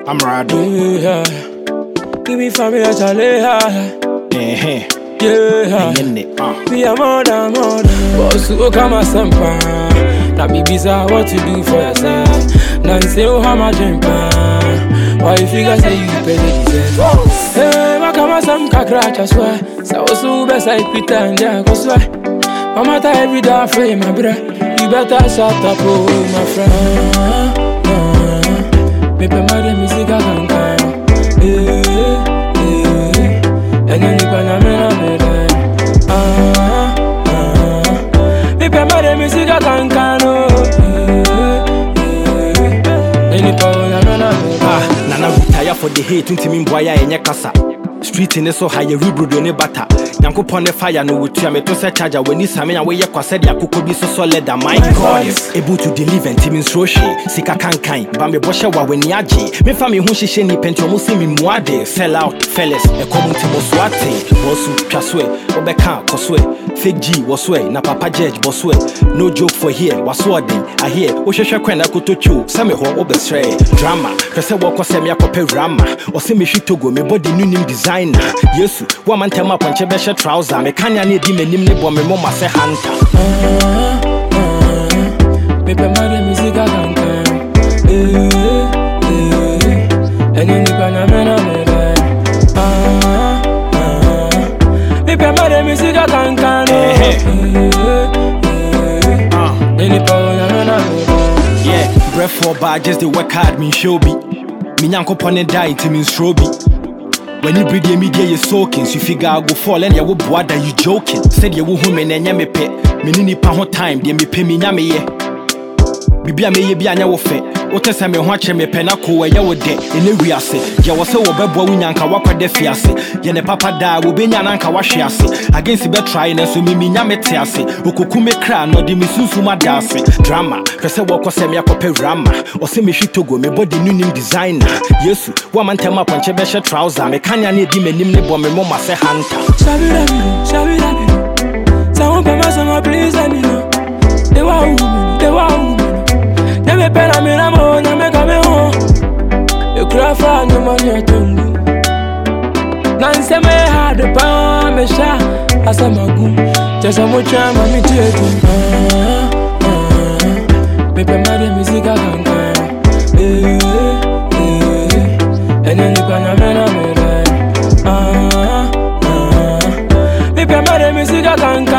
I'm Rado. Yeah. Give me family, Charlie. Yeah. Be a mother. Boss, who come a sampa. Now be busy what to do for yourself. Now say, oh, how much jumper. Why you figure say you pay the deserve? Hey, I come a some crack, I swear. So best I pretend, yeah, cause why? Mama ta every day for my brother. You better shut up, oh, my friend. Me pe mare music a kankan. Enye ni pa na me. Me pe mare music a kankan. Enye pa na me. Nana retire for the hate until me boya enye kasa. Street in so high rebrodo ne bata. Yankopon ne fire no wutua me to say charger when ni same ya we ye kwase de akoko bi so solid. My God is able to deliver and team so she sika kankan ba me boshe wa when age me fa me hu hihye ni pentro mo se me muade sell out fellas e community mo swate bosu twaswe obeka koswe fake G waswe na papa judge boswe no joke for here wasworden I hear wo hwehwe kwen na kotochu se me ho obesre drama kwese wo kwase me akopɛ rama o se me hwitogo me body nunim designer yesu wo man tema ponche be trouser me kanya na edi manim ne bo me mama se hunter me pe mare music a kankan enye ni pa na me me pe mare music a kankan enye pa na yeah breath for bad just the work hard me show be me nyankopon die to me strobe. When you breed the media, you're soaking. So you figure I go fall and you will board that you joking. Said you will home and me pay. Me nini pa hot time, they me pay me nyame ye. Bibia me ye bi anya wo fe. What say me ho ache me pe na ko we ye wo de. In we ase. Je wo se wo bebo wo nyanka wakode fi ase. Ye ne papa da wo be nya na nka wahwe ase. Against be try na so me nyame te ase. Okoku me kra no de me sunsu ma da ase. Drama. Kwese wo kwase me akope rama. O se me hwitogo me body nunim designer. Yesu, wo man tema ponche be she trouser. Me kanya na edi manim ne bo me mama se hunter. Shabi rabi. Someone pay my son, please let me know. They want never pay me na mo, na me come home. You cry for no money at all. Nanse me had the palm, me sha, as I'm a goon. Just a much time, I'm eating. Me pay my music a kankan. And then you can me. Me pay my music a kankan.